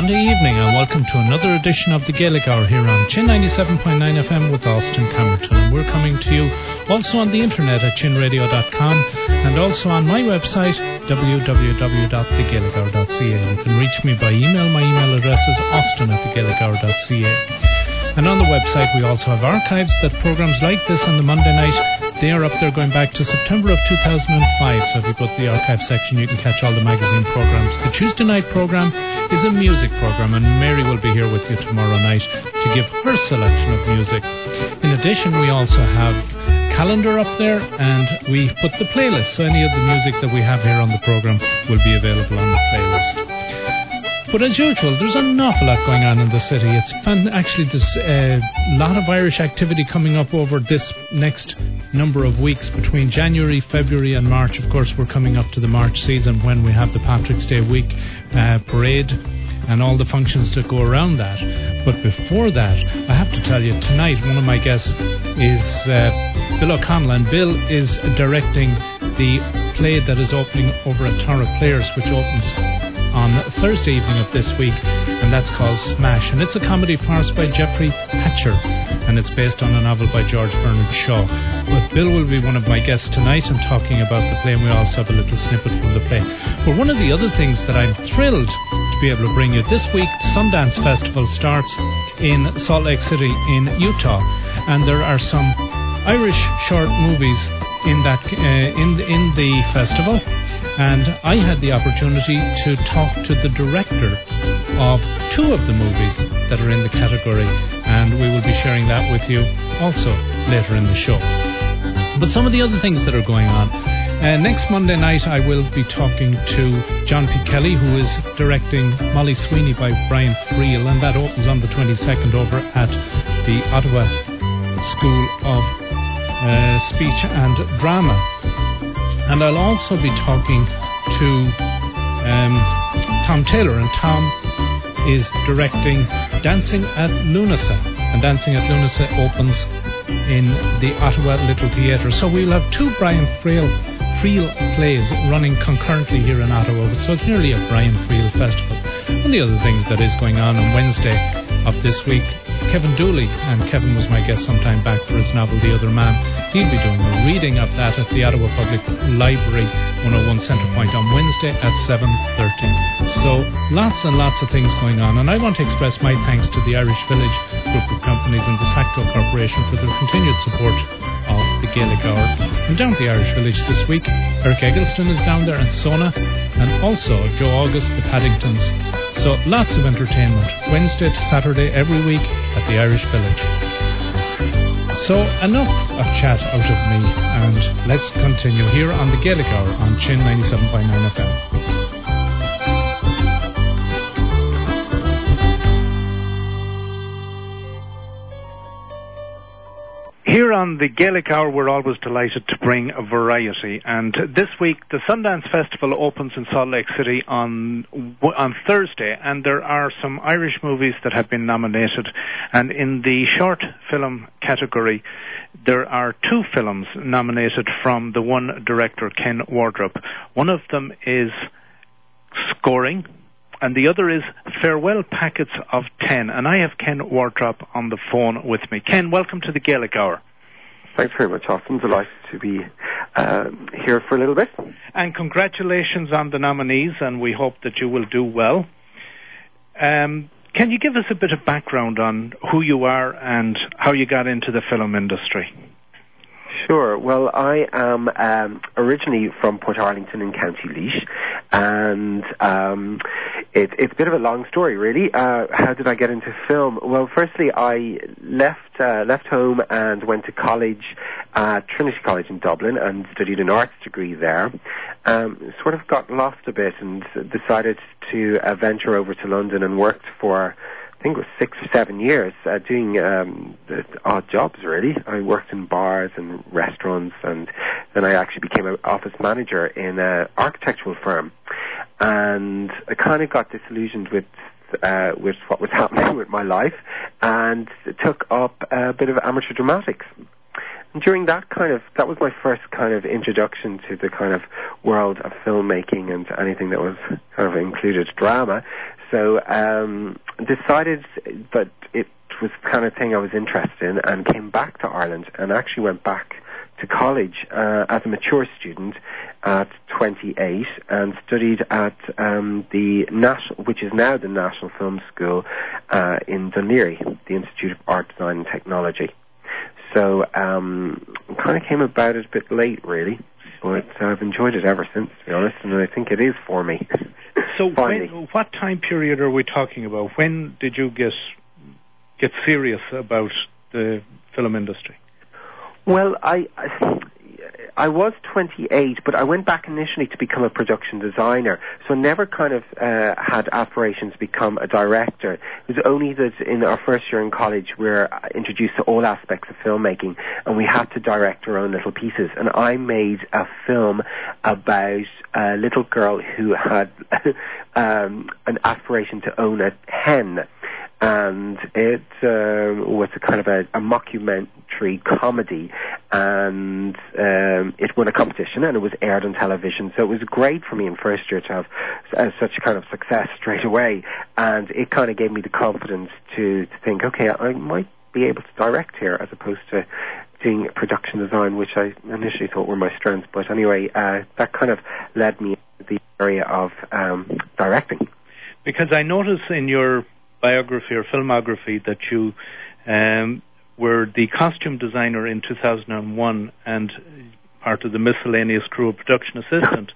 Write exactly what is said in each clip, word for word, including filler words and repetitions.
Monday evening, and welcome to another edition of the Gaelic Hour here on Chin ninety-seven point nine F M with Austin Camerton. And we're coming to you also on the internet at chin radio dot com and also on my website w w w dot the gaelic hour dot c a. You can reach me by email. My email address is austin at the gaelic hour dot c a. And on the website we also have archives that programs like this on the Monday night, they are up there going back to September of two thousand five. So if you go to the archive section, you can catch all the magazine programs. The Tuesday night program is a music program, and Mary will be here with you tomorrow night to give her selection of music. In addition, we also have calendar up there, and we put the playlist. So any of the music that we have here on the program will be available on the playlist. But as usual, there's an awful lot going on in the city. It's fun. Actually, there's a lot of Irish activity coming up over this next number of weeks between January, February and March. Of course, we're coming up to the March season when we have the Patrick's Day week uh, parade and all the functions that go around that. But before that, I have to tell you, tonight one of my guests is uh, Bill O'Connell, and Bill is directing the play that is opening over at Tara Players, which opens on Thursday evening of this week, and that's called Smash, and it's a comedy farce by Jeffrey Hatcher, and it's based on a novel by George Bernard Shaw. But Bill will be one of my guests tonight and talking about the play, and we also have a little snippet from the play. But one of the other things that I'm thrilled to be able to bring you this week, Sundance Festival starts in Salt Lake City in Utah, and there are some Irish short movies in that uh, in in the festival. And I had the opportunity to talk to the director of two of the movies that are in the category, and we will be sharing that with you also later in the show. But some of the other things that are going on. Uh, next Monday night I will be talking to John P. Kelly, who is directing Molly Sweeney by Brian Friel, and that opens on the twenty-second over at the Ottawa School of uh, Speech and Drama. And I'll also be talking to um, Tom Taylor, and Tom is directing Dancing at Lunasa, and Dancing at Lunasa opens in the Ottawa Little Theatre. So we'll have two Brian Friel, Friel plays running concurrently here in Ottawa, so it's nearly a Brian Friel festival. One of the other things that is going on on Wednesday of this week, Kevin Dooley, and Kevin was my guest some time back for his novel The Other Man. He'll be doing a reading of that at the Ottawa Public Library one oh one Centrepoint on Wednesday at seven thirty. So lots and lots of things going on, and I want to express my thanks to the Irish Village group of companies and the Sacto Corporation for their continued support of the Gaelic Hour. And down at the Irish Village this week, Eric Eggleston is down there, and Sona, and also Joe August, the Paddingtons. So lots of entertainment Wednesday to Saturday every week at the Irish Village. So enough of chat out of me, and let's continue here on the Gaelic Hour on Chin ninety-seven point nine F M. Here on the Gaelic Hour, we're always delighted to bring a variety, and this week the Sundance Festival opens in Salt Lake City on on Thursday, and there are some Irish movies that have been nominated, and in the short film category there are two films nominated from the one director, Ken Wardrop. One of them is Scoring, and the other is Farewell Packets of Ten, and I have Ken Wardrop on the phone with me. Ken, welcome to the Gaelic Hour. Thanks very much, Austin. Delighted to be uh, here for a little bit. And congratulations on the nominees, and we hope that you will do well. Um, can you give us a bit of background on who you are and how you got into the film industry? Sure. Well, I am um, originally from Portarlington in County Laois, and um, it, it's a bit of a long story, really. Uh, how did I get into film? Well, firstly, I left uh, left home and went to college at Trinity College in Dublin and studied an arts degree there. Um, sort of got lost a bit and decided to uh, venture over to London and worked for, I think it was six or seven years, uh, doing um, the odd jobs, really. I worked in bars and restaurants, and then I actually became an office manager in an architectural firm. And I kind of got disillusioned with uh, with what was happening with my life, and took up a bit of amateur dramatics. and during that kind of, that was my first kind of introduction to the kind of world of filmmaking and anything that was kind of included drama. So um, decided that it was the kind of thing I was interested in, and came back to Ireland and actually went back to college uh, as a mature student at twenty-eight and studied at um, the national, which is now the National Film School uh, in Dún Laoghaire, the Institute of Art, Design and Technology. So um, kind of came about it a bit late, really, but I've enjoyed it ever since, to be honest, and I think it is for me. So when, what time period are we talking about? When did you get get serious about the film industry? Well, I, I I was twenty-eight, but I went back initially to become a production designer, so never kind of uh, had aspirations to become a director. It was only that in our first year in college we were introduced to all aspects of filmmaking, and we had to direct our own little pieces. And I made a film about a little girl who had um, an aspiration to own a hen. And it uh, was a kind of a, a mockumentary comedy, and um, it won a competition, and it was aired on television. So it was great for me in first year to have uh, such kind of success straight away, and it kind of gave me the confidence to, to think, okay, I might be able to direct here as opposed to doing production design, which I initially thought were my strengths. But anyway, uh, that kind of led me into the area of um, directing. Because I notice in your biography or filmography that you um, were the costume designer in two thousand one and part of the miscellaneous crew of production assistant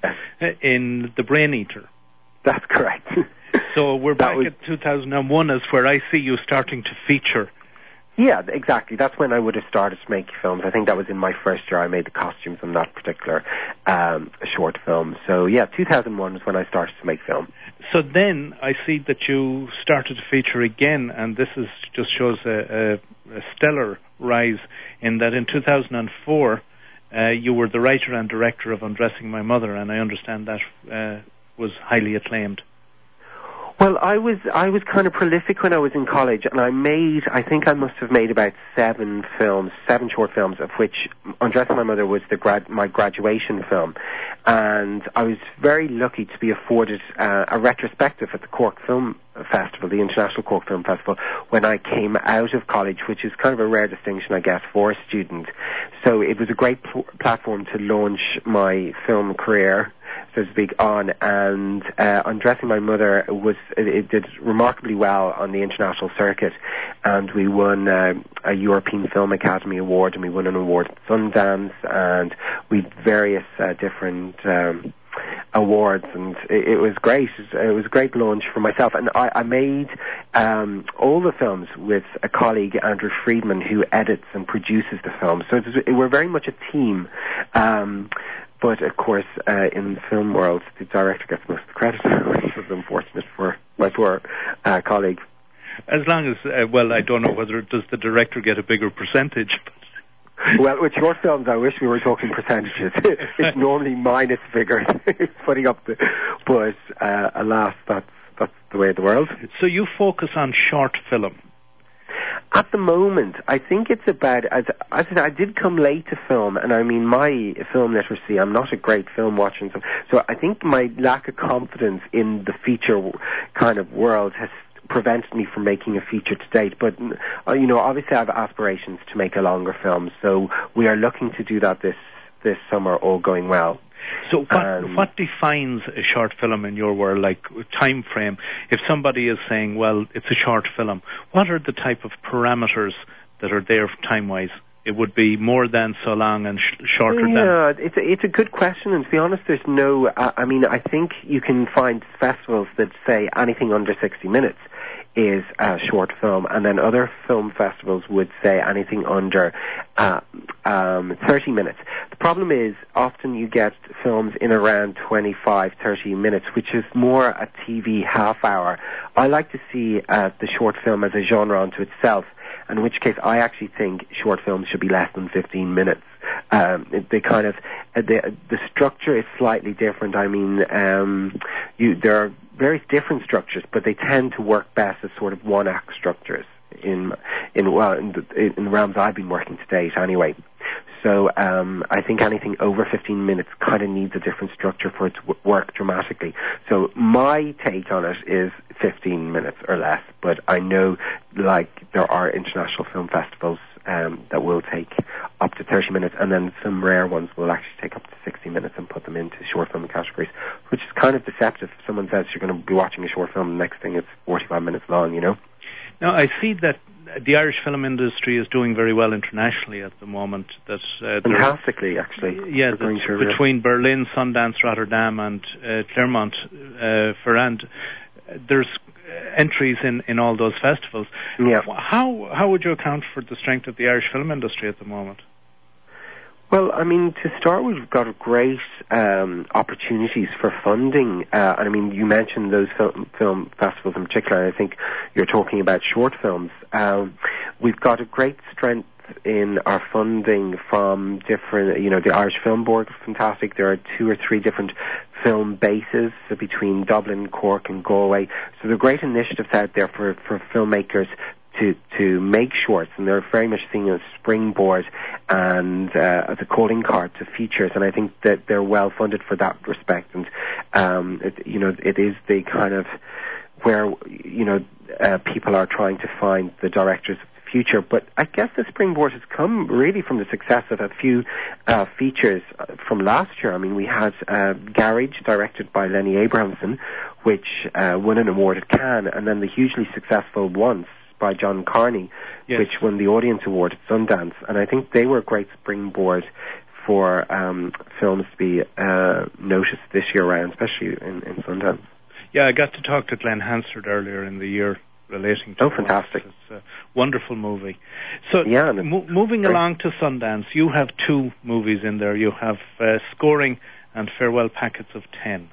in The Brain Eater. That's correct. So we're that back was... at two thousand one as where I see you starting to feature. Yeah, exactly. That's when I would have started to make films. I think that was in my first year. I made the costumes on that particular um, short film. So yeah, two thousand one was when I started to make film. So then I see that you started to feature again, and this is just shows a, a, a stellar rise in that in two thousand four uh, you were the writer and director of Undressing My Mother, and I understand that uh, was highly acclaimed. Well, I was I was kind of prolific when I was in college, and I made, I think I must have made about seven films, seven short films, of which Undressing My Mother was the grad, my graduation film. And I was very lucky to be afforded uh, a retrospective at the Cork Film Festival, the International Cork Film Festival, when I came out of college, which is kind of a rare distinction, I guess, for a student. So it was a great pl- platform to launch my film career, so to speak, on, and uh, Undressing My Mother was it, it did remarkably well on the international circuit, and we won uh, a European Film Academy Award, and we won an award at Sundance, and we had various uh, different um, awards, and it, it was great. It was a great launch for myself, and I, I made um, all the films with a colleague, Andrew Friedman, who edits and produces the film. So it was, it, we're very much a team. Um, But, of course, uh, in the film world, the director gets most of the credit, which is unfortunate for my poor uh, colleague. As long as, uh, well, I don't know whether does the director get a bigger percentage. Well, with short films, I wish we were talking percentages. It's normally minus figures, putting up the... But, uh, alas, that's, that's the way of the world. So you focus on short film. At the moment, I think it's about, as, as I, I did come late to film, and I mean, my film literacy, I'm not a great film watcher, so, so I think my lack of confidence in the feature kind of world has prevented me from making a feature to date. But, uh, you know, obviously I have aspirations to make a longer film, so we are looking to do that this, this summer, all going well. So what, um, what defines a short film in your world, like time frame? If somebody is saying, well, it's a short film, what are the type of parameters that are there time-wise? It would be more than so long and sh- shorter yeah, than... Yeah, it's a, it's a good question, and to be honest, there's no... Uh, I mean, I think you can find festivals that say anything under sixty minutes is a short film, and then other film festivals would say anything under uh, um, thirty minutes. The problem is often you get films in around twenty-five, thirty minutes, which is more a T V half hour. I like to see uh, the short film as a genre unto itself, in which case I actually think short films should be less than fifteen minutes. Um, they kind of, uh, the, the structure is slightly different. I mean, um, you, there are various different structures, but they tend to work best as sort of one-act structures in, in well, in the, in the realms I've been working to date anyway. So um, I think anything over fifteen minutes kind of needs a different structure for it to w- work dramatically. So my take on it is fifteen minutes or less, but I know like there are international film festivals um, that will take up to thirty minutes, and then some rare ones will actually take up to sixty minutes and put them into short film categories, which is kind of deceptive. If someone says you're going to be watching a short film, the next thing it's forty-five minutes long, you know? Now, I see that the Irish film industry is doing very well internationally at the moment. That uh, Fantastically, actually. Yeah, between Berlin, Sundance, Rotterdam, and uh, Clermont uh, Ferrand, there's entries in, in all those festivals. Yeah. How how would you account for the strength of the Irish film industry at the moment? Well, I mean, to start with, we've got great um, opportunities for funding. Uh, and I mean, you mentioned those film, film festivals in particular, and I think you're talking about short films. Um, we've got a great strength in our funding from different, you know, the Irish Film Board is fantastic. There are two or three different film bases so between Dublin, Cork and Galway. So there are great initiatives out there for, for filmmakers to to make shorts, and they're very much seen as a springboard and uh, as a calling card to features, and I think that they're well funded for that respect. And um, it, you know, it is the kind of where, you know, uh, people are trying to find the directors of the future. But I guess the springboard has come really from the success of a few uh, features from last year. I mean, we had uh, Garage, directed by Lenny Abrahamson, which uh, won an award at Cannes, and then the hugely successful Once by John Carney, yes, which won the Audience Award at Sundance. And I think they were a great springboard for um, films to be uh, noticed this year around, especially in, in Sundance. Yeah, I got to talk to Glenn Hansard earlier in the year relating to Oh, fantastic. It's a wonderful movie. So, yeah, mo- moving great. along to Sundance, you have two movies in there. You have uh, Scoring and Farewell Packets of Ten.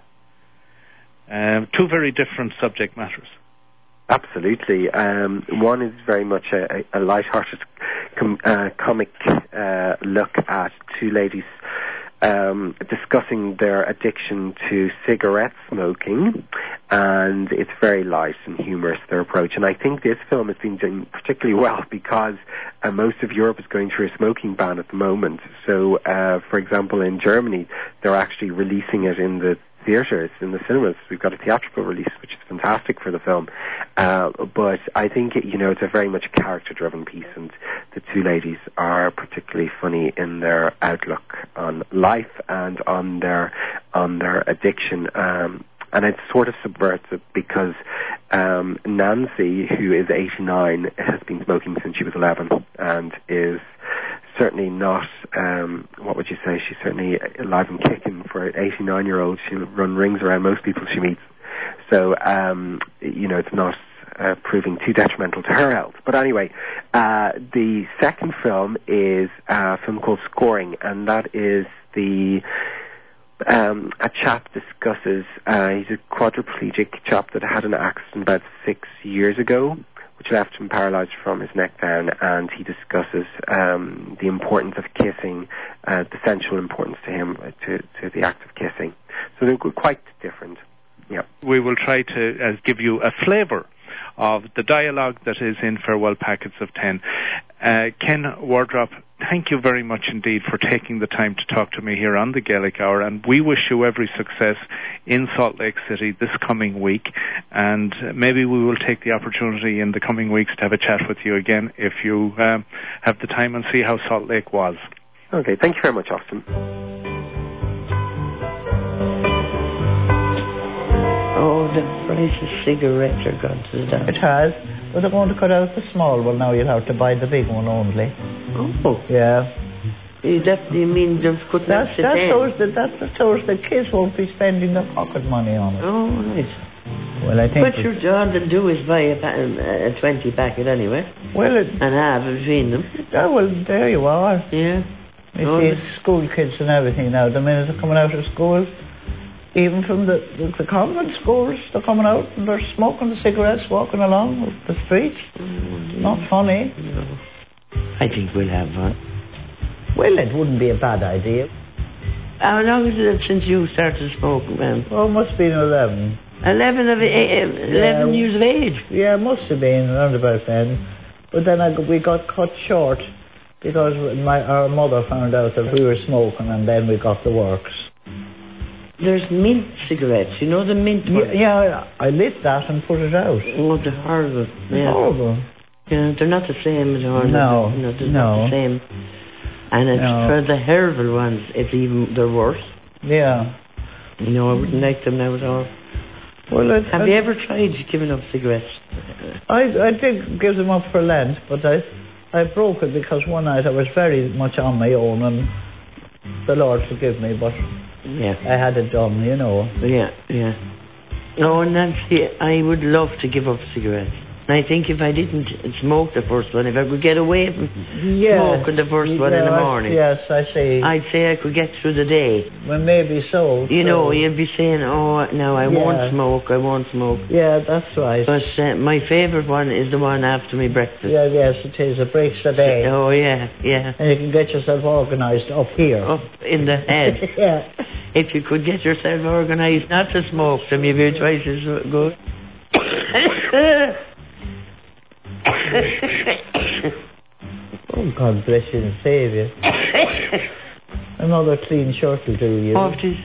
Uh, two very different subject matters. Absolutely. Um, one is very much a, a light-hearted com- uh, comic uh, look at two ladies um, discussing their addiction to cigarette smoking, and it's very light and humorous, their approach. And I think this film has been doing particularly well because uh, most of Europe is going through a smoking ban at the moment. So, uh, for example, in Germany, they're actually releasing it in the theatres, in the cinemas. We've got a theatrical release, which is fantastic for the film. Uh, but I think, it, you know, it's a very much character-driven piece, and the two ladies are particularly funny in their outlook on life and on their on their addiction. Um, and it sort of subverts it because um, Nancy, who is eighty-nine, has been smoking since she was eleven and is certainly not, um, what would you say, she's certainly alive and kicking for an eighty-nine-year-old. She'll run rings around most people she meets. So, um, you know, it's not uh, proving too detrimental to her health. But anyway, uh, the second film is a film called Scoring, and that is the... Um, a chap discusses, uh, he's a quadriplegic chap that had an accident about six years ago, which left him paralyzed from his neck down, and he discusses um, the importance of kissing, uh, the essential importance to him uh, to, to the act of kissing. So they're quite different. Yeah. We will try to uh, give you a flavour of the dialogue that is in Farewell Packets of Ten. Uh, Ken Wardrop, thank you very much indeed for taking the time to talk to me here on the Gaelic Hour, and we wish you every success in Salt Lake City this coming week, and maybe we will take the opportunity in the coming weeks to have a chat with you again if you um, have the time, and see how Salt Lake was. Okay, thank you very much, Austin. Oh, the price of cigarettes are gone to down. It has. But they're going to cut out the small one now. You'll have to buy the big one only. Oh. Yeah. You definitely mean they've cut that's, out the that's ten. Those, that, that's the source. The kids won't be spending their pocket money on it. Oh, right. Well, I think... What you're done to do is buy a, pa- a twenty packet anyway. Well, it... And half between them. Oh, well, there you are. Yeah. You oh, see, school kids and everything now. The minute they're coming out of school... Even from the, the, the convent schools, they're coming out and they're smoking the cigarettes, walking along the streets. Mm, Not funny. No. I think we'll have one. Well, it wouldn't be a bad idea. How long is it since you started smoking, man? Oh, it must have been eleven. Eleven of a- eleven yeah, years of age? Yeah, it must have been around about then. But then I, we got cut short because my our mother found out that we were smoking, and then we got the works. There's mint cigarettes, you know the mint ones? Yeah, yeah, I lit that and put it out. Oh, they're horrible. Yeah. Horrible. Yeah, they're not the same as horrible. No, no, they're no. not the same. And it's No. for the herbal ones, it's even, they're worse. Yeah. You know, I wouldn't like them now at all. Well, I, Have I, you ever tried giving up cigarettes? I I did give them up for Lent, but I I broke it because one night I was very much on my own, and the Lord forgive me, but Yeah. I had it done, you know. Yeah, yeah. No, Nancy, I would love to give up cigarettes. And I think if I didn't smoke the first one, if I could get away from Yes. smoking the first one in the Yeah, I- morning, Yes, I see. I'd say I could get through the day. Well, maybe so. You so- know, you'd be saying, oh, no, I Yeah. won't smoke, I won't smoke. Yeah, that's right. But uh, my favourite one is the one after my breakfast. Yeah, yes, it is. It breaks the day. Oh, yeah, yeah. And you can get yourself organised up here. Up in the head. Yeah. If you could get yourself organised not to smoke them, you'd be twice as good. Oh, God bless you and save you. Another clean shirt will do you. Oh, it is.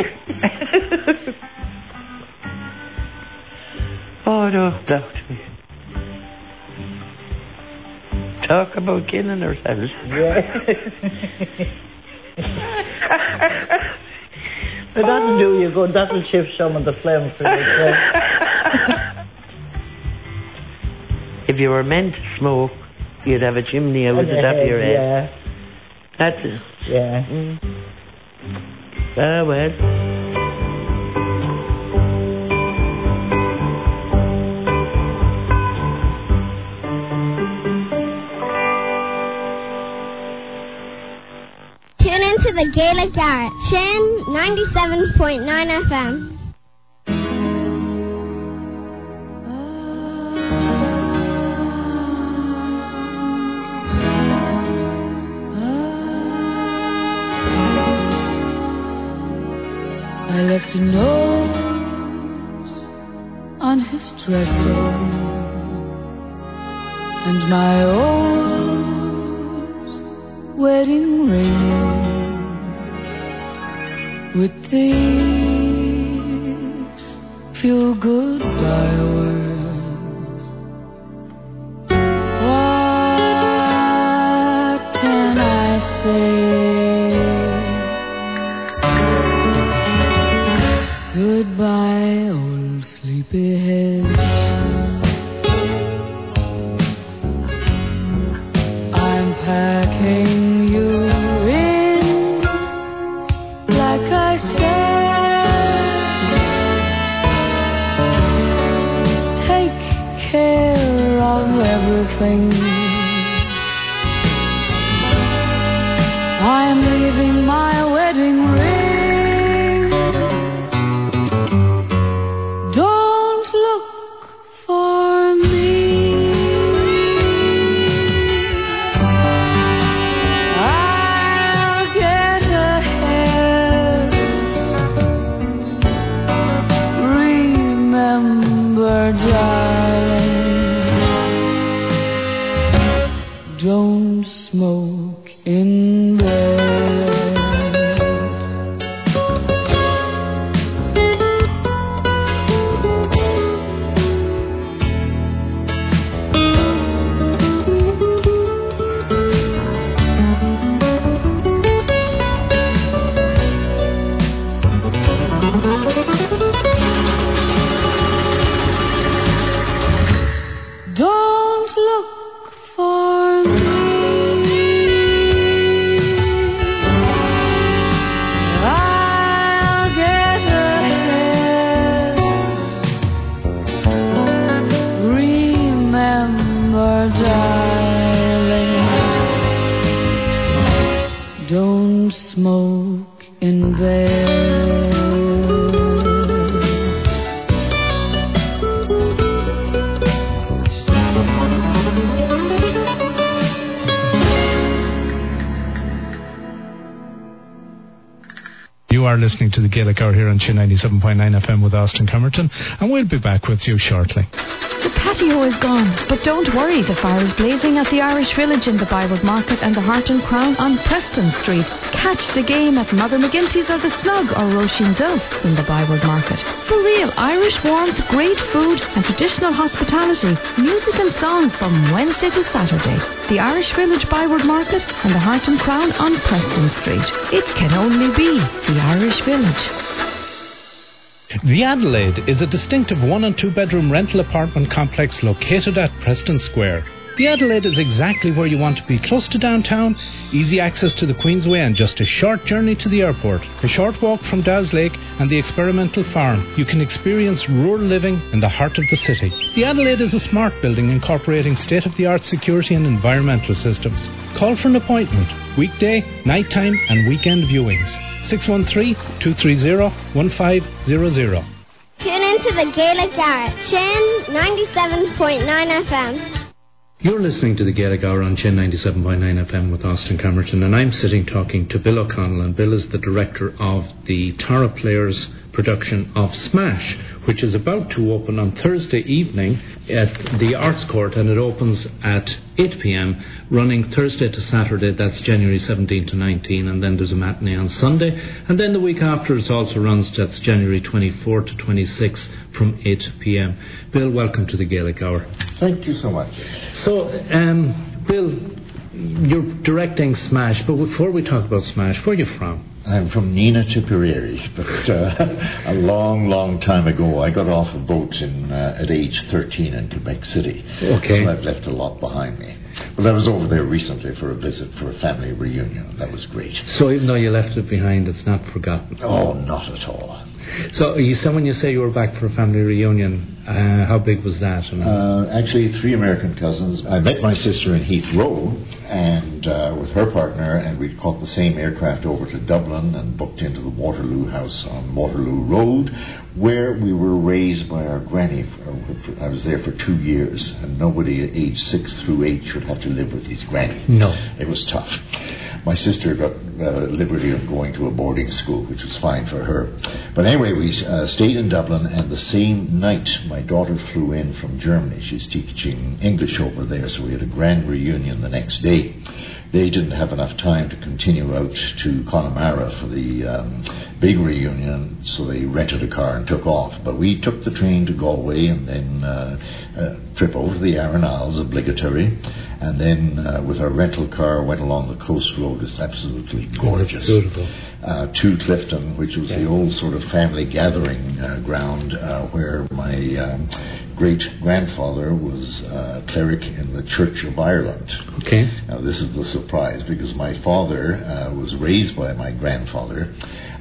Oh, no, doubt me. Talk about killing ourselves. Yeah. But that'll do you good. That'll shift some of the phlegm for you. If you were meant to smoke, you'd have a chimney out the top of your head. Yeah. That's it. Yeah. Mm. Ah, well. Tune into the Gaelic Hour, Chin ninety-seven point nine F M. I left a note on his dresser, and my old wedding ring. With these few goodbye words, what can I say? Goodbye, old sleepyhead. I'm packing you in, like I said. Take care of everything. I'm leaving my wedding ring. Don't look for me. I'll get ahead. Remember, darling, don't smoke in bed. Don't look for me. are listening to the Gaelic Hour here on Chin ninety-seven point nine F M with Austin Comerton, and we'll be back with you shortly. The patio is gone, but don't worry, the fire is blazing at the Irish Village in the Byward Market and the Heart and Crown on Preston Street. Catch the game at Mother McGinty's or the Snug or Roisin Dove in the Byward Market. For real Irish warmth, great food and traditional hospitality, music and song from Wednesday to Saturday. The Irish Village, Byward Market and the Heart and Crown on Preston Street. It can only be the Irish Village. The Adelaide is a distinctive one and two bedroom rental apartment complex located at Preston Square. The Adelaide is exactly where you want to be, close to downtown, easy access to the Queensway and just a short journey to the airport. A short walk from Dow's Lake and the experimental farm. You can experience rural living in the heart of the city. The Adelaide is a smart building incorporating state-of-the-art security and environmental systems. Call for an appointment. Weekday, nighttime and weekend viewings. six one three, two three zero, one five zero zero. Tune into the Gaelic Hour, Chin ninety-seven point nine F M. You're listening to the Gaelic Hour on Chin ninety-seven point nine F M with Austin Comerton, and I'm sitting talking to Bill O'Connell, and Bill is the director of the Tara Players production of Smash, which is about to open on Thursday evening at the Arts Court, and it opens at eight p.m, running Thursday to Saturday. That's January seventeenth to nineteenth, and then there's a matinee on Sunday, and then the week after it also runs, that's January twenty-fourth to twenty-sixth from eight p.m. Bill, welcome to the Gaelic Hour. Thank you so much. So, um, Bill, you're directing Smash, but before we talk about Smash, where are you from? I'm from Nina Tipperary, but uh, a long, long time ago I got off a boat in uh, at age thirteen in Quebec City. Okay. So I've left a lot behind me. But I was over there recently for a visit for a family reunion. That was great. So even though you left it behind, it's not forgotten? Oh, not at all. So you said when you say you were back for a family reunion, uh, how big was that? Uh, actually, three American cousins. I met my sister in Heathrow and uh, with her partner, and we caught the same aircraft over to Dublin and booked into the Waterloo House on Waterloo Road, where we were raised by our granny. I was there for two years, and nobody at age six through eight should have to live with his granny. No. It was tough. My sister got uh, liberty of going to a boarding school, which was fine for her. But anyway, we uh, stayed in Dublin, and the same night my daughter flew in from Germany. She's teaching English over there, so we had a grand reunion the next day. They didn't have enough time to continue out to Connemara for the um, big reunion, so they rented a car and took off. But we took the train to Galway, and then uh, a trip over to the Aran Isles, obligatory, and then uh, with our rental car went along the coast road. It's absolutely gorgeous. Beautiful. Uh, to Clifton, which was yeah. the old sort of family gathering uh, ground uh, where my um, great-grandfather was uh, cleric in the Church of Ireland. Okay. Now this is the surprise, because my father uh, was raised by my grandfather,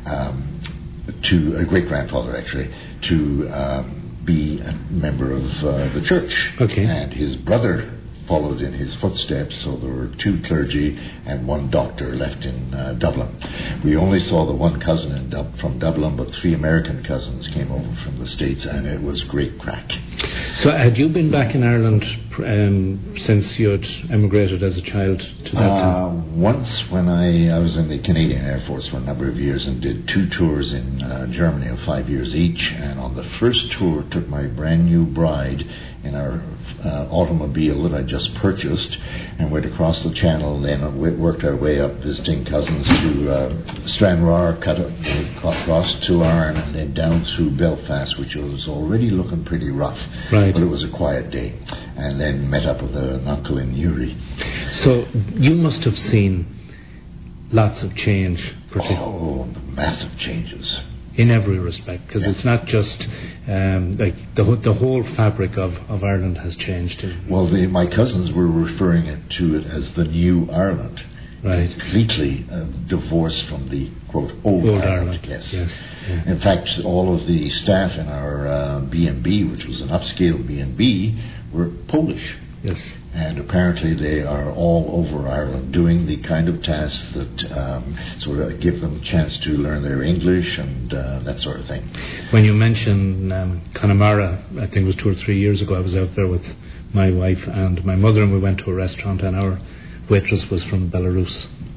um, to a great-grandfather actually, to um, be a member of uh, the church. Okay. And his brother followed in his footsteps, so there were two clergy and one doctor left in uh, Dublin. We only saw the one cousin in Dub- from Dublin, but three American cousins came over from the States, and it was great crack. So had you been back in Ireland um, since you had emigrated as a child to that uh, time? Once when I, I was in the Canadian Air Force for a number of years and did two tours in uh, Germany of five years each, and on the first tour took my brand new bride in our uh, automobile that I just purchased, and went across the channel, then worked our way up visiting cousins to uh, Stranraer, cut across to Arn, and then down through Belfast, which was already looking pretty rough. Right. But it was a quiet day, and then met up with an uncle in Newry. So you must have seen lots of change. Oh, massive changes. In every respect, because yeah. it's not just um, like the the whole fabric of, of Ireland has changed. Well, the, my cousins were referring it to it as the new Ireland, right? Completely uh, divorced from the quote old, old Ireland. Ireland. Yes. yes. Yeah. In fact, all of the staff in our uh, B and B, which was an upscale B and B, were Polish. Yes. And apparently they are all over Ireland doing the kind of tasks that um, sort of give them a chance to learn their English and uh, that sort of thing. When you mention um, Connemara, I think it was two or three years ago, I was out there with my wife and my mother, and we went to a restaurant, and our waitress was from Belarus.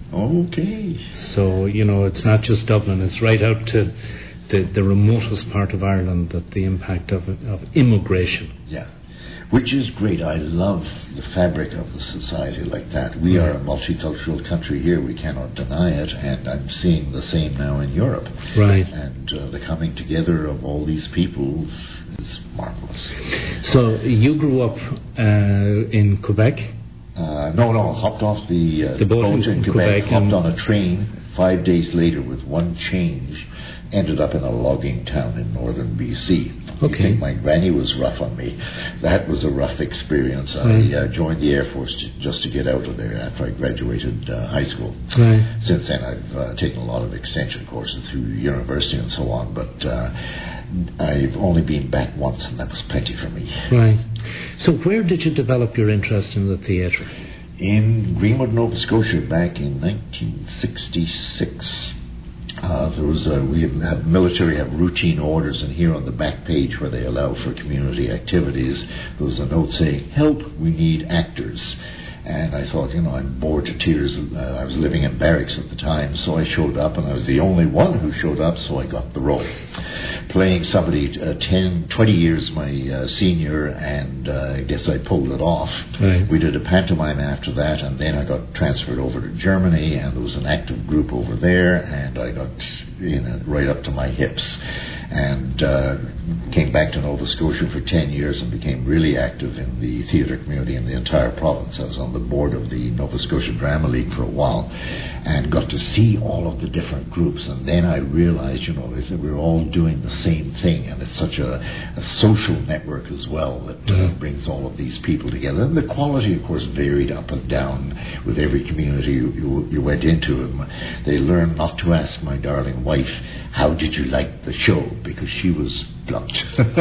Okay. So, you know, it's not just Dublin, it's right out to the, the remotest part of Ireland that the impact of, of immigration. Yeah. Which is great. I love the fabric of the society like that. We are a multicultural country here. We cannot deny it. And I'm seeing the same now in Europe. Right. And uh, the coming together of all these people is marvelous. So you grew up uh, in Quebec? Uh, no, no. Hopped off the, uh, the boat, boat in, in Quebec. Quebec hopped on a train. Five days later, with one change, ended up in a logging town in northern B C. Okay. You think my granny was rough on me. That was a rough experience. Right. I uh, joined the Air Force to, just to get out of there after I graduated uh, high school. Right. Since then I've uh, taken a lot of extension courses through university and so on, but uh, I've only been back once, and that was plenty for me. Right. So where did you develop your interest in the theatre? In Greenwood, Nova Scotia, back in nineteen sixty-six. Uh, there was a, we have military have routine orders, and here on the back page where they allow for community activities, there was a note saying, "Help, we need actors." And I thought, you know, I'm bored to tears. Uh, I was living in barracks at the time, so I showed up, and I was the only one who showed up, so I got the role. Playing somebody uh, ten, twenty years my uh, senior, and uh, I guess I pulled it off. Right. We did a pantomime after that, and then I got transferred over to Germany, and there was an active group over there, and I got, you know, right up to my hips. And uh, came back to Nova Scotia for ten years and became really active in the theatre community in the entire province. I was on the board of the Nova Scotia Drama League for a while and got to see all of the different groups. And then I realized, you know, that we're all doing the same thing, and it's such a, a social network as well that uh, mm-hmm. brings all of these people together. And the quality, of course, varied up and down with every community you, you, you went into. And they learned not to ask my darling wife, "How did you like the show?" because she was blunt.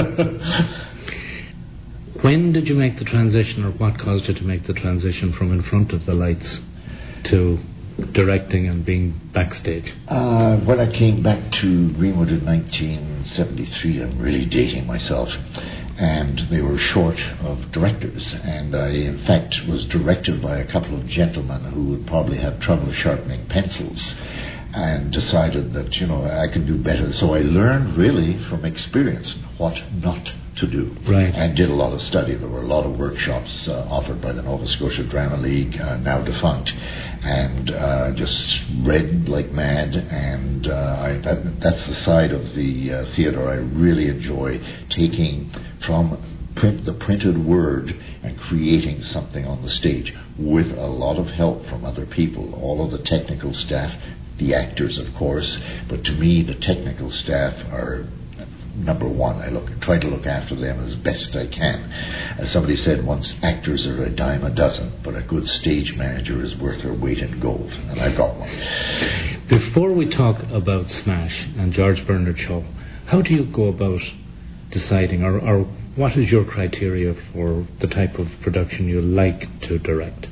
When did you make the transition, or what caused you to make the transition from in front of the lights to directing and being backstage? Uh, when I came back to Greenwood in nineteen seventy-three, I'm really dating myself, and they were short of directors, and I in fact was directed by a couple of gentlemen who would probably have trouble sharpening pencils, and decided that, you know, I can do better. So I learned really from experience what not to do. Right. And did a lot of study. There were a lot of workshops uh, offered by the Nova Scotia Drama League, uh, now defunct, and uh, just read like mad. And uh, I, that, that's the side of the uh, theatre I really enjoy, taking from print the printed word and creating something on the stage with a lot of help from other people, all of the technical staff, the actors, of course, but to me, the technical staff are number one. I look, try to look after them as best I can. As somebody said once, actors are a dime a dozen, but a good stage manager is worth her weight in gold, and I've got one. Before we talk about Smash and George Bernard Shaw, how do you go about deciding, or, or what is your criteria for the type of production you like to direct?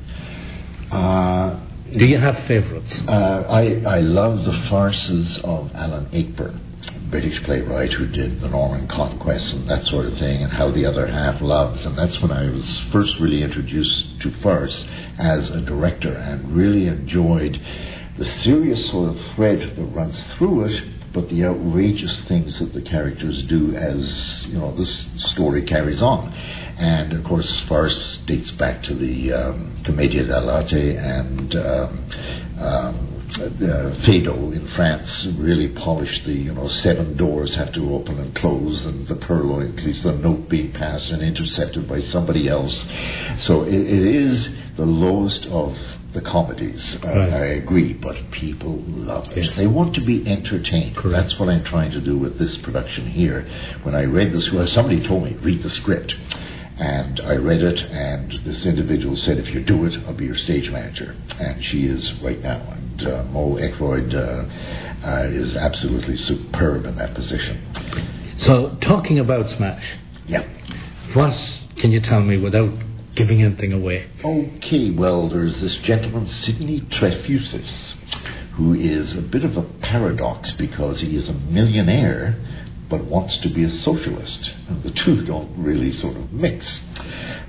Uh... Do you have favourites? Uh, I, I love the farces of Alan Ayckbourn, British playwright who did the Norman Conquest and that sort of thing, and How the Other Half Loves. And that's when I was first really introduced to farce as a director, and really enjoyed the serious sort of thread that runs through it, but the outrageous things that the characters do as, you know, this story carries on. And of course, farce dates back to the um, Commedia dell'arte, and um, um, uh, Feydeau in France really polished the, you know, seven doors have to open and close, and the purloin, at least the note being passed and intercepted by somebody else. So it, it is the lowest of the comedies, uh, right. I agree, but people love it. Yes. They want to be entertained. Correct. That's what I'm trying to do with this production here. When I read the script, somebody told me, read the script. And I read it, and this individual said, if you do it, I'll be your stage manager. And she is right now. And uh, Mo Aykroyd uh, uh, is absolutely superb in that position. So, talking about Smash. Yeah. What can you tell me without giving anything away? Okay, well, there's this gentleman, Sidney Trefusis, who is a bit of a paradox because he is a millionaire but wants to be a socialist, and the two don't really sort of mix.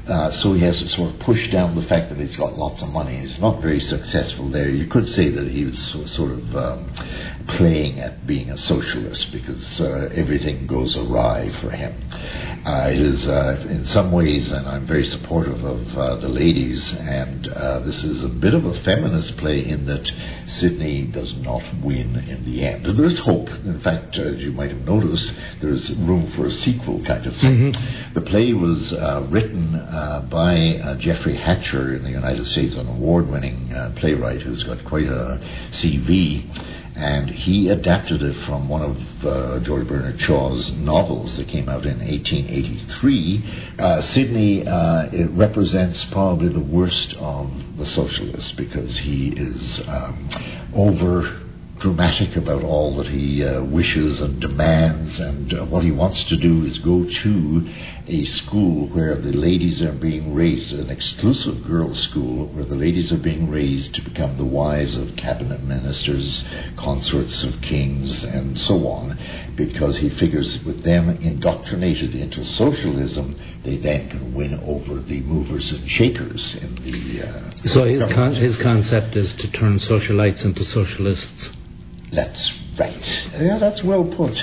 Uh, so he has to sort of push down the fact that he's got lots of money. He's not very successful there. You could say that he was so, sort of um, playing at being a socialist because uh, everything goes awry for him. Uh, it is, uh, in some ways, and I'm very supportive of uh, the ladies, and uh, this is a bit of a feminist play in that Sydney does not win in the end. There's hope. In fact, uh, as you might have noticed, there's room for a sequel kind of thing. Mm-hmm. The play was uh, written uh, by uh, Jeffrey Hatcher in the United States, an award-winning uh, playwright who's got quite a C V, and he adapted it from one of uh, George Bernard Shaw's novels that came out in eighteen eighty-three. Uh, Sydney uh, it represents probably the worst of the socialists because he is um, over dramatic about all that he uh, wishes and demands, and uh, what he wants to do is go to a school where the ladies are being raised, an exclusive girls' school where the ladies are being raised to become the wives of cabinet ministers, consorts of kings, and so on, because he figures with them indoctrinated into socialism, they then can win over the movers and shakers in the uh, so his con- his concept is to turn socialites into socialists. That's right. Yeah, that's well put.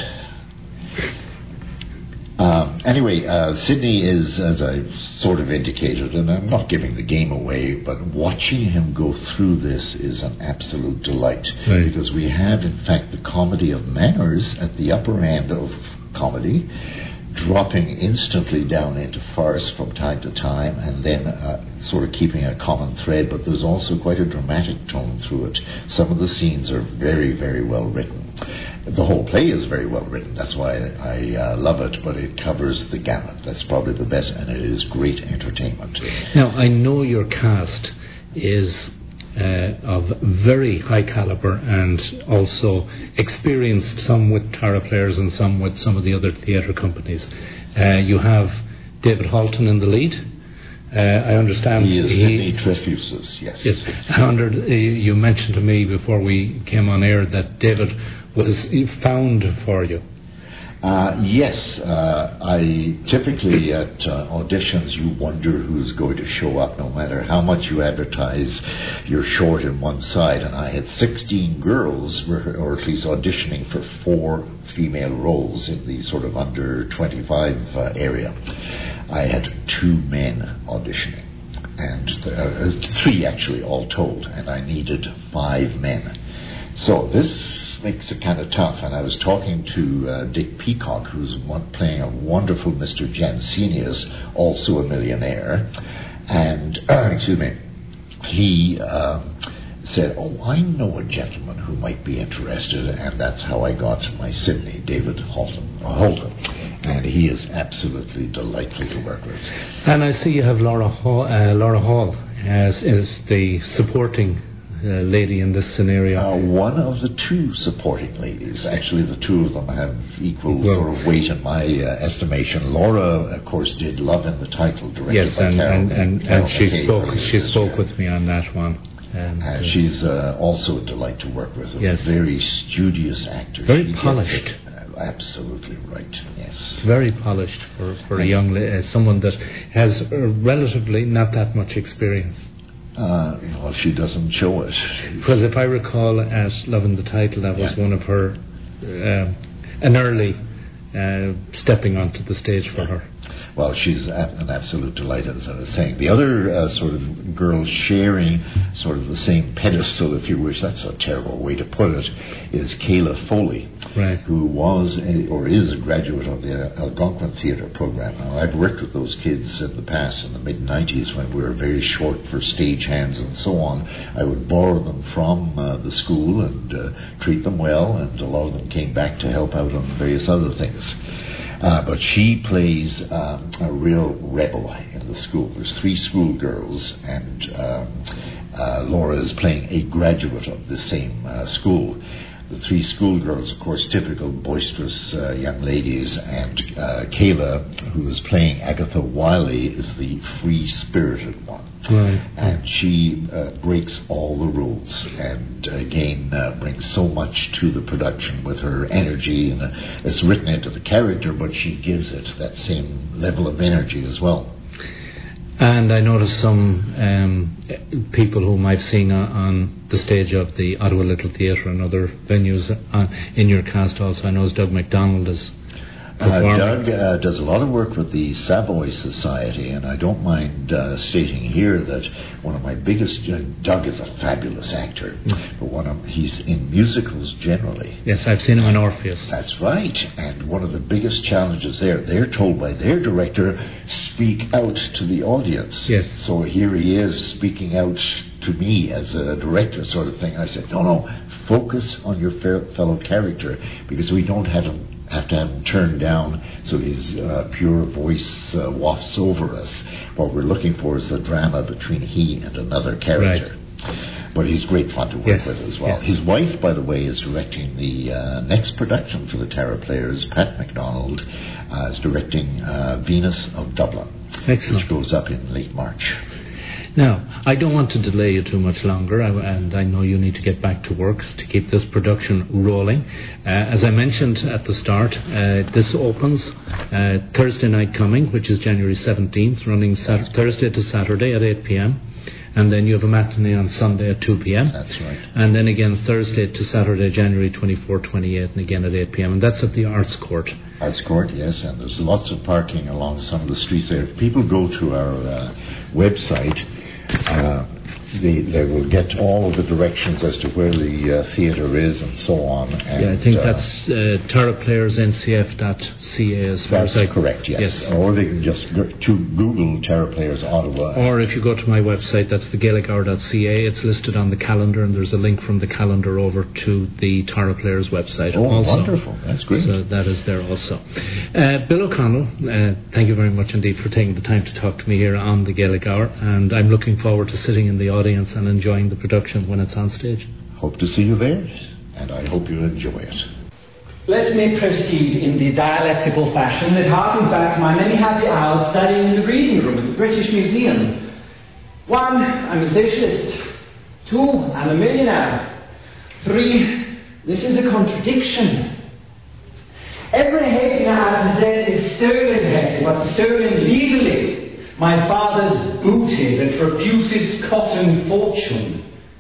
Um, anyway, uh, Sydney is, as I sort of indicated, and I'm not giving the game away, but watching him go through this is an absolute delight. Right. Because we have, in fact, the comedy of manners at the upper end of comedy, dropping instantly down into farce from time to time, and then uh, sort of keeping a common thread, but there's also quite a dramatic tone through it. Some of the scenes are very, very well written. The whole play is very well written, that's why I uh, love it, but it covers the gamut. That's probably the best, and it is great entertainment. Now, I know your cast is Uh, of very high caliber and also experienced, some with Tara Players and some with some of the other theatre companies. Uh, you have David Halton in the lead. Uh, I understand he is he, Sidney Trefusis, yes. Yes. Under, uh, you mentioned to me before we came on air that David was found for you. Uh, yes, uh, I typically at uh, auditions you wonder who's going to show up no matter how much you advertise you're short in one side, and I had sixteen girls, or at least auditioning for four female roles in the sort of under twenty-five uh, area. I had two men auditioning, and uh, three actually all told, and I needed five men. So this makes it kind of tough, and I was talking to uh, Dick Peacock, who's one, playing a wonderful Mister Jansenius, also a millionaire, and, uh, excuse me, he uh, said, oh, I know a gentleman who might be interested, and that's how I got my Sydney, David Halton, Holden, and he is absolutely delightful to work with. And I see you have Laura Hall, uh, Laura Hall as, as the supporting Uh, lady in this scenario. Uh, one of the two supporting ladies. Actually, the two of them have equal well, sort of weight in my uh, estimation. Laura, of course, did Love in the Title, directed yes, by and, Carol, and, and, Carol and she McKay spoke. She spoke year. with me on that one. And, uh, uh, she's uh, also a delight to work with. A yes. very studious actor. Very she polished. Uh, absolutely right. Yes. Very polished for for a young la- uh, someone that has uh, relatively not that much experience. Uh, well, she doesn't show it. Because if I recall, at Love in the Title, that was yeah. one of her, uh, an early uh, stepping onto the stage for her. Well, she's an absolute delight, as I was saying. The other uh, sort of girl sharing sort of the same pedestal, if you wish, that's a terrible way to put it, is Kayla Foley, right. who was a, or is a graduate of the Algonquin Theatre program. Now, I've worked with those kids in the past, in the mid nineties, when we were very short for stagehands and so on. I would borrow them from uh, the school and uh, treat them well, and a lot of them came back to help out on various other things. Uh, but she plays um, a real rebel in the school. There's three schoolgirls, and um, uh, Laura is playing a graduate of the same uh, school. The three schoolgirls, of course, typical boisterous uh, young ladies, and uh, Kayla, who is playing Agatha Wiley, is the free-spirited one. Right. And she uh, breaks all the rules, and again uh, brings so much to the production with her energy, and uh, it's written into the character, but she gives it that same level of energy as well. And I noticed some um, people whom I've seen on, on the stage of the Ottawa Little Theatre and other venues uh, in your cast also. I know Doug MacDonald is Uh, Doug uh, does a lot of work with the Savoy Society, and I don't mind uh, stating here that one of my biggest... Uh, Doug is a fabulous actor, mm. but one of he's in musicals generally. Yes, I've seen him in Orpheus. That's right, and one of the biggest challenges there, they're told by their director, speak out to the audience. Yes. So here he is speaking out to me as a director sort of thing. I said, no, no, focus on your fellow character, because we don't have him have to have him turned down so his uh, pure voice uh, wafts over us. What we're looking for is the drama between he and another character. Right. But he's great fun to work yes. with as well. Yes. His wife, by the way, is directing the uh, next production for the Tara Players. Pat MacDonald uh, is directing uh, Venus of Dublin, Excellent. which goes up in late March. Now, I don't want to delay you too much longer, and I know you need to get back to work to keep this production rolling. Uh, as I mentioned at the start, uh, this opens uh, Thursday night coming, which is January seventeenth, running sat- Thursday to Saturday at eight p.m. And then you have a matinee on Sunday at two p.m. That's right. And then again Thursday to Saturday, January twenty-fourth, twenty-eighth, and again at eight p.m. And that's at the Arts Court. Arts Court, yes, and there's lots of parking along some of the streets there. If people go to our uh, website, uh, they, they will get all of the directions as to where the uh, theatre is and so on. And, yeah, I think uh, that's uh, Tara Players N C F dot C A as far That's as I correct, yes. yes. Or they can just go to Google Tara Players Ottawa. Or if you go to my website, that's the Gaelic Hour dot C A. It's listed on the calendar, and there's a link from the calendar over to the Tara Players website. Oh, also. Wonderful. That's great. So that is there also. Uh, Bill O'Connell, uh, thank you very much indeed for taking the time to talk to me here on the Gaelic Hour, and I'm looking forward to sitting in the audience and enjoying the production when it's on stage. Hope to see you there, and I hope you'll enjoy it. Let me proceed in the dialectical fashion that harkens back to my many happy hours studying in the reading room at the British Museum. One, I'm a socialist. Two, I'm a millionaire. Three, this is a contradiction. Every halfpenny I possess is stolen, Hetty, but stolen legally. My father's booty that produces cotton fortune.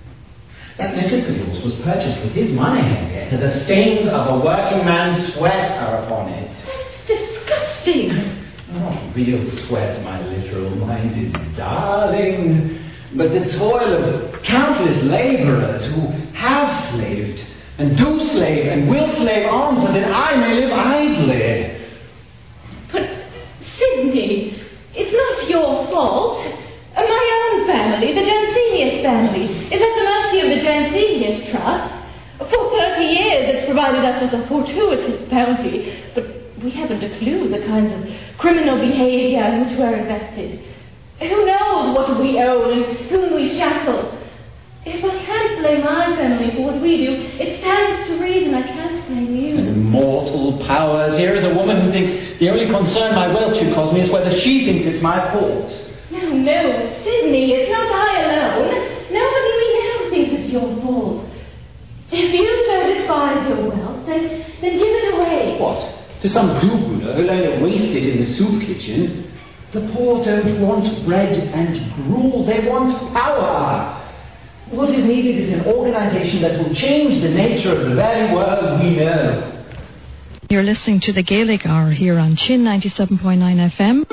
That necklace of yours was purchased with his money, Henrietta. The stains of a working man's sweat are upon it. That's disgusting. Not real sweat, my literal-minded darling, but the toil of countless labourers who have slaved, and do slave, and will slave on so that I may live idly. But, Sydney, it's not your fault. Uh, my own family, the Jansenius family, is at the mercy of the Jansenius Trust. For thirty years it's provided us with a fortuitous bounty, but we haven't a clue the kinds of criminal behaviour in which we're invested. Who knows what we own and whom we shackle? If I can't blame my family for what we do, it stands to reason I can't blame you. Immortal powers. Here is a woman who thinks the only concern my wealth should cause me is whether she thinks it's my fault. No, no, Sydney, it's not I alone. Nobody we know thinks it's your fault. If you so despise your wealth, then, then give it away. What? To some do-gooder who'll only waste it in the soup kitchen? The poor don't want bread and gruel, they want power. What is needed is an organisation that will change the nature of the very world we know. You're listening to the Gaelic Hour here on Chin ninety-seven point nine F M.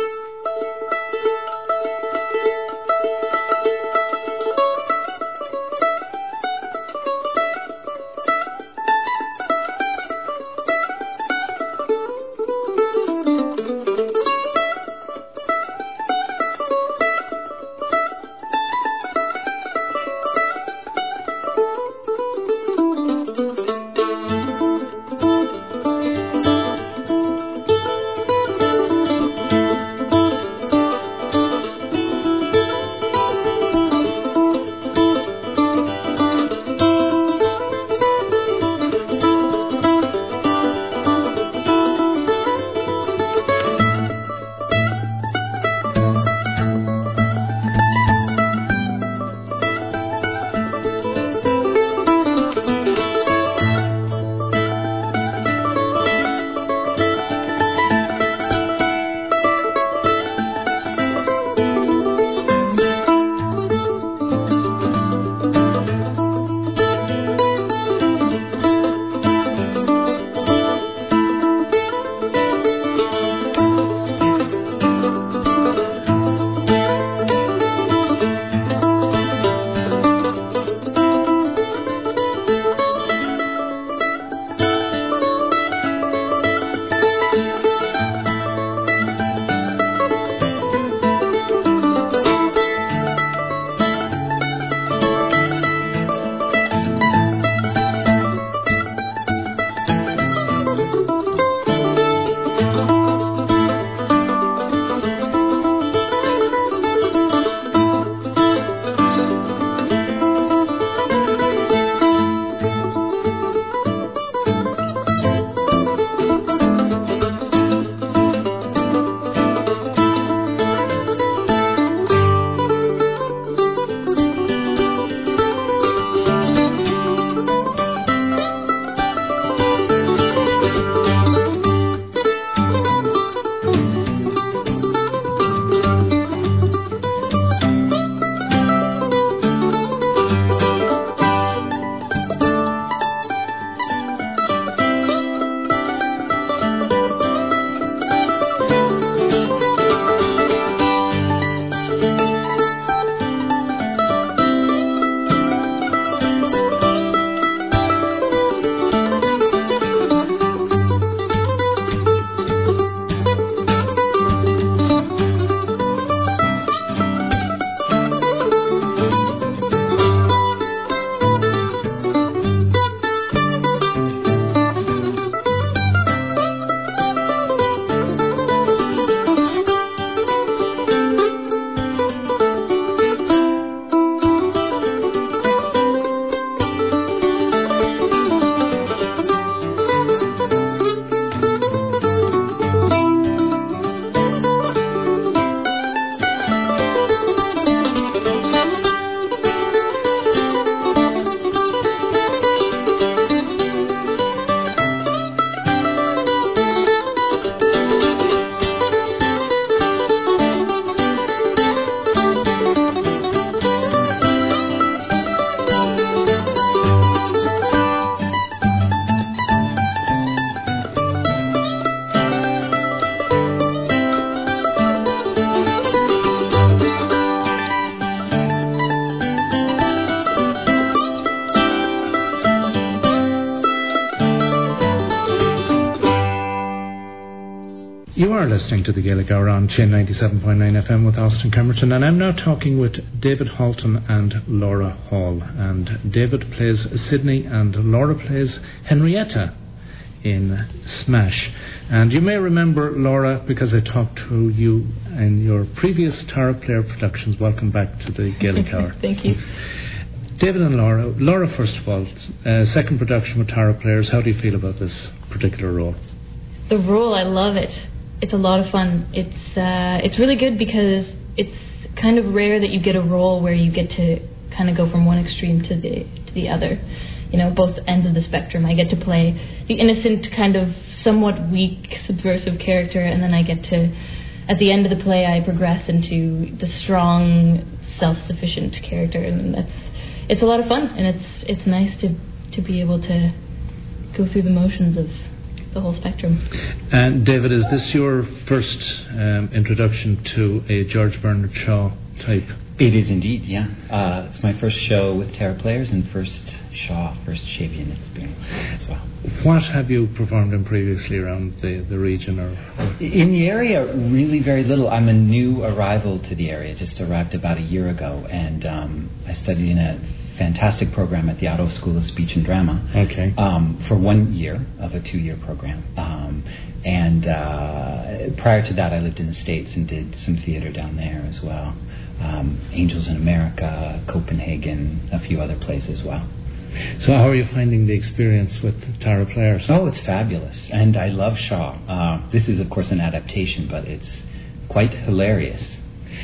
listening to the Gaelic Hour on Chin ninety-seven point nine F M with Austin Camerton, and I'm now talking with David Halton and Laura Hall. And David plays Sydney and Laura plays Henrietta in Smash. And you may remember Laura because I talked to you in your previous Tara Player productions. Welcome back to the Gaelic Hour. Thank you. David and Laura. Laura, first of all, uh, second production with Tara Players. How do you feel about this particular role? The role, I love it. It's a lot of fun. It's uh, it's really good because it's kind of rare that you get a role where you get to kind of go from one extreme to the to the other. You know, both ends of the spectrum. I get to play the innocent, kind of somewhat weak, subversive character, and then I get to, at the end of the play, I progress into the strong, self-sufficient character, and that's it's a lot of fun, and it's it's nice to to be able to go through the motions of the whole spectrum. And David, is this your first um, introduction to a George Bernard Shaw type? It is indeed, yeah. Uh, it's my first show with Tara Players and first Shaw, first Shavian experience as well. What have you performed in previously around the, the region? Or, or in the area, really very little. I'm a new arrival to the area, just arrived about a year ago, and um, I studied in a fantastic program at the Ottawa School of Speech and Drama. Okay. Um, for one year of a two-year program. Um, and uh, prior to that, I lived in the States and did some theater down there as well. Um, Angels in America, Copenhagen, a few other places as well. So how are you finding the experience with Tara Players? Oh, it's fabulous. And I love Shaw. Uh, this is, of course, an adaptation, but it's quite hilarious.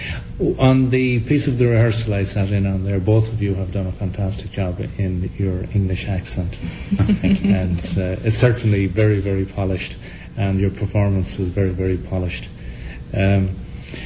On the piece of the rehearsal I sat in on there, both of you have done a fantastic job in your English accent. And uh, it's certainly very, very polished, and your performance is very, very polished. Um,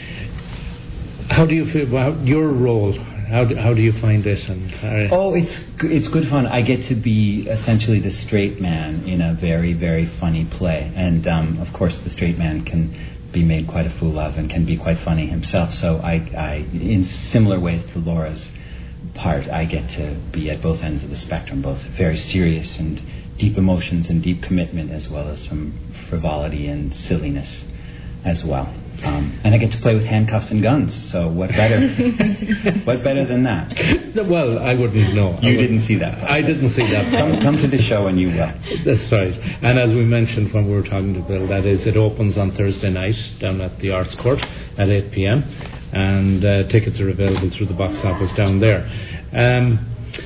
how do you feel about your role? How do, how do you find this? And uh, oh, it's it's good fun. I get to be essentially the straight man in a very, very funny play. And, um, of course, the straight man can be made quite a fool of and can be quite funny himself. So I, I, in similar ways to Laura's part, I get to be at both ends of the spectrum, both very serious and deep emotions and deep commitment, as well as some frivolity and silliness as well. Um, and I get to play with handcuffs and guns, so what better what better than that? Well, I wouldn't know. You I didn't wouldn't. see that part. I didn't see that part. Come, come to the show and you will. That's right. And as we mentioned when we were talking to Bill, that is, it opens on Thursday night down at the Arts Court at eight p.m. and uh, tickets are available through the box office down there. Um,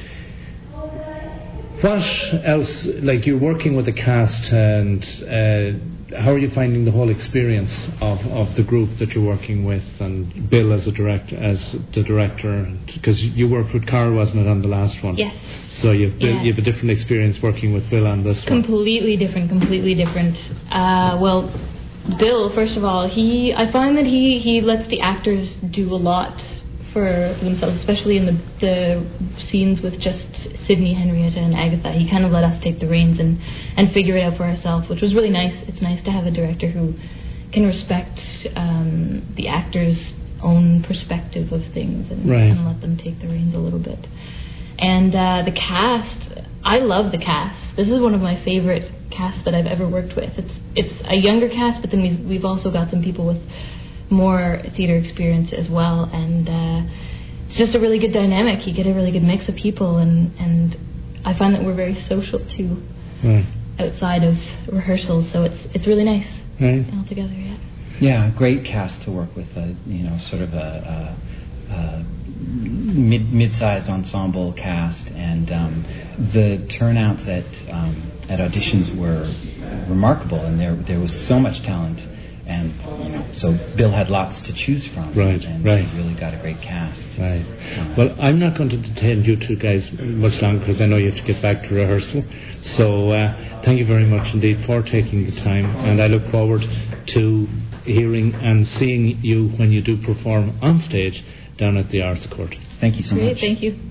what else, like you're working with the cast, and uh, how are you finding the whole experience of, of the group that you're working with, and Bill as a direct as the director? Because you worked with Carl, wasn't it, on the last one? Yes. So you've yeah. you have a different experience working with Bill on this one. Completely different, completely different. Uh, well, Bill, first of all, he I find that he, he lets the actors do a lot for, for themselves, especially in the the scenes with just Sydney, Henrietta, and Agatha. He kind of let us take the reins and, and figure it out for ourselves, which was really nice. It's nice to have a director who can respect um, the actor's own perspective of things and right. kind of let them take the reins a little bit. And uh, the cast, I love the cast. This is one of my favorite casts that I've ever worked with. It's it's a younger cast, but then we've, we've also got some people with more theater experience as well, and uh, it's just a really good dynamic. You get a really good mix of people, and, and I find that we're very social too, right. outside of rehearsals, so it's it's really nice right. all together. Yeah. Yeah, great cast to work with. A, you know, sort of a, a, a mid mid-sized ensemble cast, and um, the turnouts at um, at auditions were remarkable, and there there was so much talent. And you know, so Bill had lots to choose from, right, and right. so really got a great cast. Right. Uh, well, I'm not going to detain you two guys much longer because I know you have to get back to rehearsal. So uh, thank you very much indeed for taking the time, and I look forward to hearing and seeing you when you do perform on stage down at the Arts Court. Thank you so Great, much. Thank you.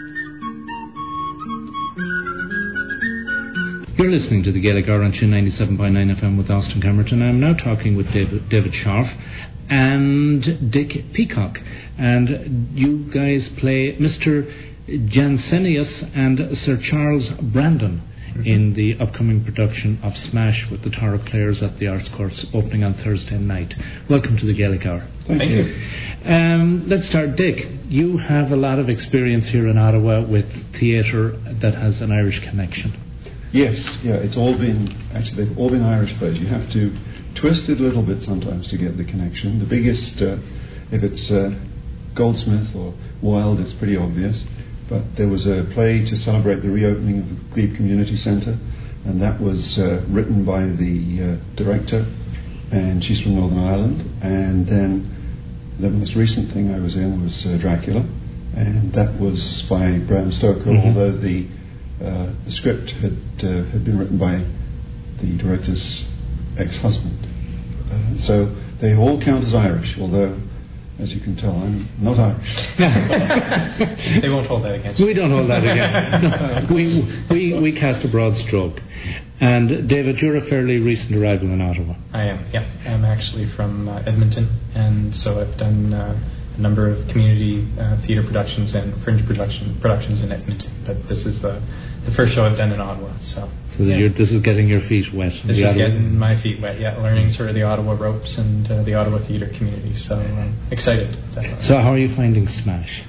You're listening to the Gaelic Hour on Chin ninety-seven point nine F M with Austin Camerton. I'm now talking with David, David Scharf and Dick Peacock. And you guys play Mister Jansenius and Sir Charles Brandon mm-hmm. in the upcoming production of Smash with the Torrick Players at the Arts Courts, opening on Thursday night. Welcome to the Gaelic Hour. Thank, Thank you. you. Um, let's start. Dick, you have a lot of experience here in Ottawa with theatre that has an Irish connection. Yes, yeah, it's all been, actually they've all been Irish plays. You have to twist it a little bit sometimes to get the connection. The biggest, uh, if it's uh, Goldsmith or Wilde, it's pretty obvious. But there was a play to celebrate the reopening of the Glebe Community Centre, and that was uh, written by the uh, director, and she's from Northern Ireland. And then the most recent thing I was in was uh, Dracula, and that was by Bram Stoker, mm-hmm. although the uh, the script had uh, had been written by the director's ex-husband. Uh, so they all count as Irish, although, as you can tell, I'm not Irish. They won't hold that against you. We don't hold that against no, we, we, we cast a broad stroke. And David, you're a fairly recent arrival in Ottawa. I am, yeah. I'm actually from uh, Edmonton, and so I've done uh, a number of community uh, theatre productions and fringe production productions in Edmonton. But this is the, the first show I've done in Ottawa. So, so yeah. you're, this is getting your feet wet. This is Ottawa. getting my feet wet, yeah. Learning sort of the Ottawa ropes and uh, the Ottawa theatre community. So I'm excited. Definitely. So how are you finding Smash?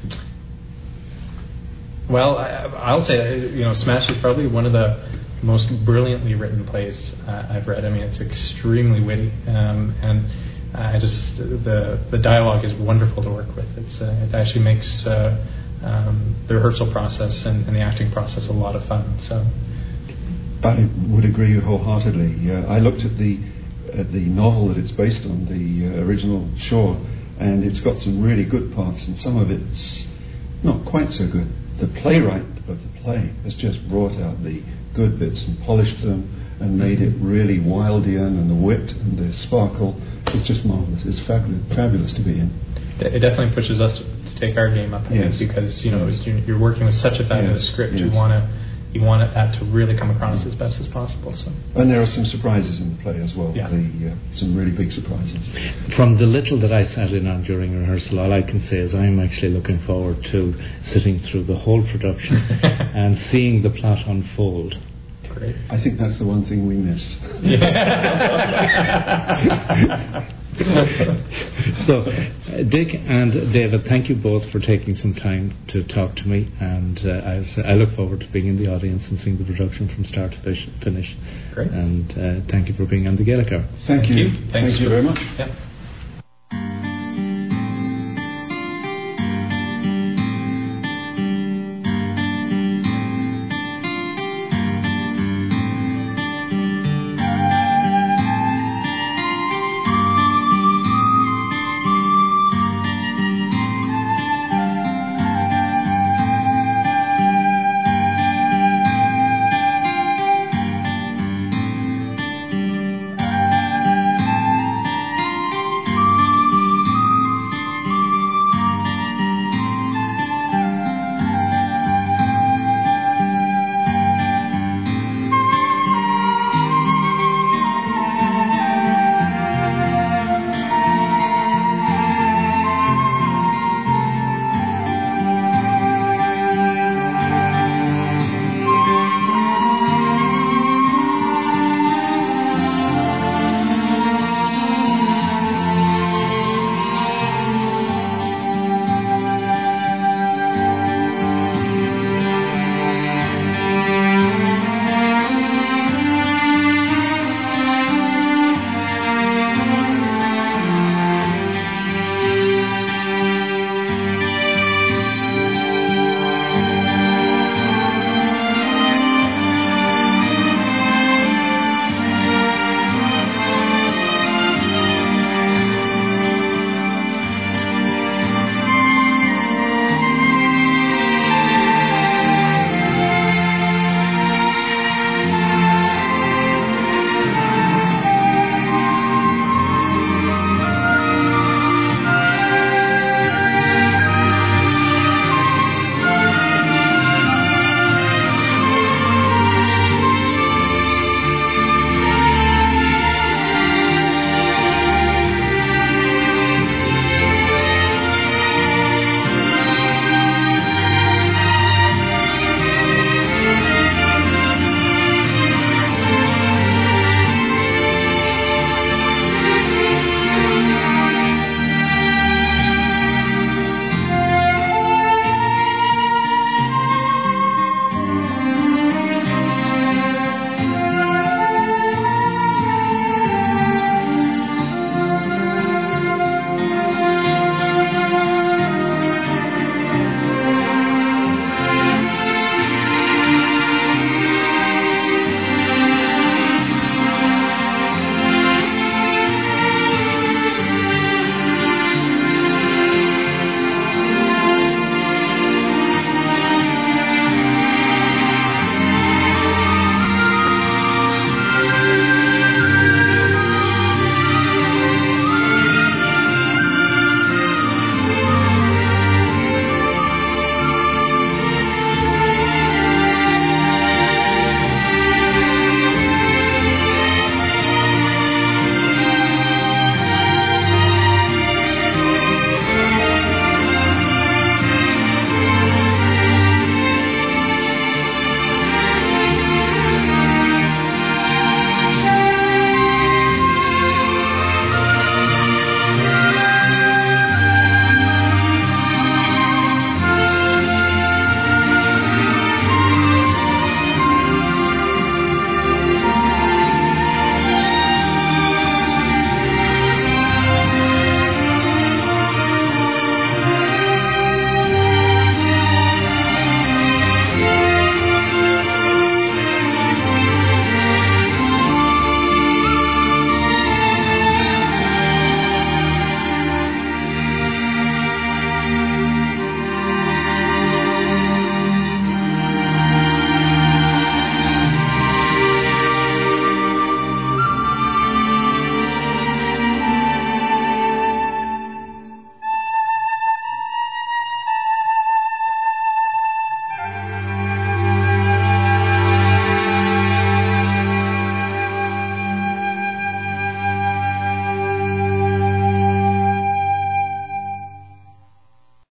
Well, I, I'll say, you know, Smash is probably one of the most brilliantly written plays uh, I've read. I mean, it's extremely witty, um, and I just the the dialogue is wonderful to work with. It's uh, it actually makes uh, um, the rehearsal process and, and the acting process a lot of fun. So I would agree wholeheartedly. Uh, I looked at the at the novel that it's based on, the uh, original Shaw, and it's got some really good parts, and some of it's not quite so good. The playwright of the play has just brought out the good bits and polished them and made it really Wildian, and the wit and the sparkle. It's just marvellous. It's fabulous, fabulous to be in. It definitely pushes us to, to take our game up, I yes. think, because you know you're working with such a fabulous yes. script. Yes. You want to you want that to really come across as best as possible. So. And there are some surprises in the play as well. Yeah. The, uh, some really big surprises. From the little that I sat in on during rehearsal, all I can say is I'm actually looking forward to sitting through the whole production and seeing the plot unfold. Great. I think that's the one thing we miss. So, uh, Dick and David, thank you both for taking some time to talk to me, and uh, I, I look forward to being in the audience and seeing the production from start to finish. Great. And uh, thank you for being on the Gaelic Hour. Thank you. Thank you. Thanks thank you very much. Yeah.